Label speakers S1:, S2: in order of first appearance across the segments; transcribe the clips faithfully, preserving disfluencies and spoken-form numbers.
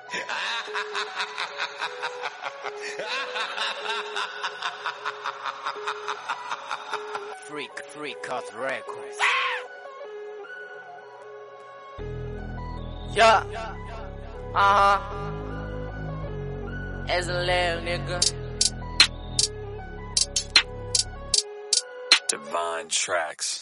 S1: Freak, freak cut records. Yeah. Uh huh. As a little nigga.
S2: Divine Tracks.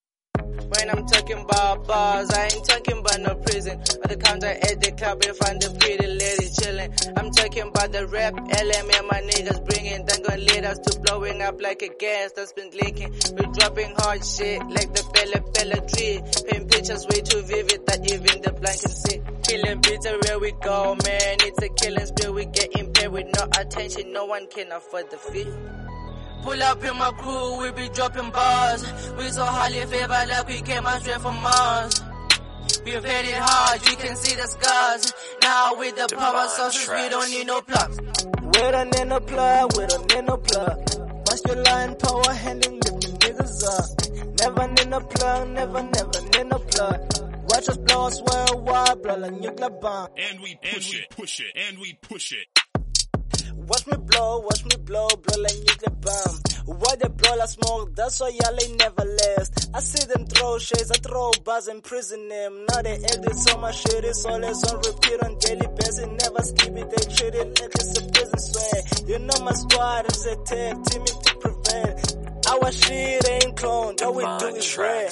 S3: When I'm talking about bars, I ain't talking about no prison. Or the counter at the club and find the pretty lady chillin'. I'm talking about the rap, L M and my niggas bringing. That gon' lead us to blowing up like a gas that's been leaking. We're dropping hard shit like the Bella Bella tree. Paint pictures way too vivid that even the blind can see. Killing beats where we go, man. It's a killing spirit. We getting paid with no attention. No one can afford the fee. Pull up in my crew, we be dropping bars. We so highly favored like we came out straight from Mars. We've hit it hard, you can see the scars. Now with the
S2: Divine
S3: power sources,
S2: Tracks.
S3: we don't need no plugs.
S4: We don't need no plug, we don't need no plug. Masculine power handling, lifting niggas up. Never need no plug, never, never need no plug. Watch us blow us worldwide, blow like nuclear bomb.
S5: And we push it, push it, and we push it.
S4: Watch me blow, watch me blow, blow like nuclear bomb. Why they blow like smoke, that's why y'all ain't never last. I see them throw shades, I throw bars and prison them. Now they edit so much shit, it's always on repeat on daily basis. Never skip it, they treat it like it's a prison swear. You know my squad is a tag, teaming to prevent. Our shit ain't cloned, all we do is rare.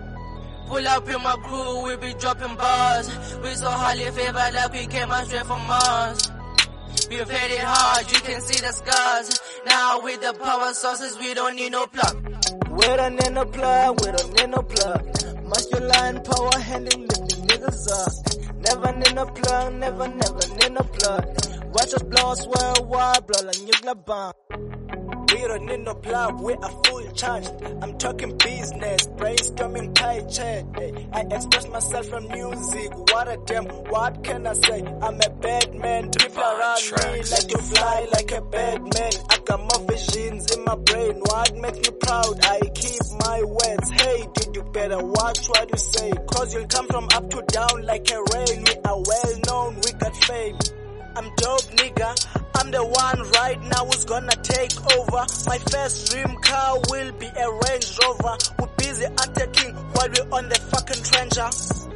S3: Pull up in my crew, we be dropping bars. We so highly favored like we came out straight from Mars. We've hit it hard, you can see the scars. Now with the power sources, we don't need no plug.
S4: We don't need no plug, we don't need no plug. Masculine power handling, lifting niggas up. Never need no plug, never, never need no plug. Watch us blow us worldwide, blow like nuclear bomb. We don't need no plug, we are full charged. I'm talking business, brainstorming pie chat. I express myself from music, what a damn, what can I say? I'm a bad man, people around me like to fly like a bad man. I got more visions in my brain, what makes me proud? I keep my words, hey dude you better watch what you say. Cause you'll come from up to down like a rain. We are well known, we got fame. I'm dope nigga, I'm the one right now who's gonna take over. My first dream car will be a Range Rover. We're busy attacking while we're on the fucking trencher.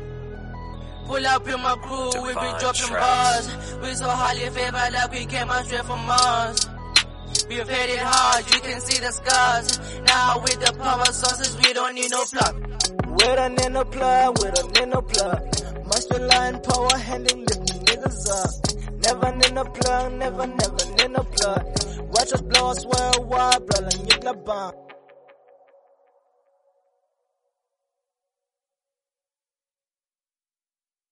S3: Pull up in my crew,
S2: Divine
S3: we be dropping
S2: Tracks.
S3: bars. We so highly favored like we came out straight from Mars. We've hit it hard, you can see the scars. Now with the power sources, we don't need no plug.
S4: We don't need no plug, we don't need no plug. Masculine power handling, lifting niggas up. Never need no plug, never, never need no plug. Watch us blow us worldwide, blow like nuclear bomb.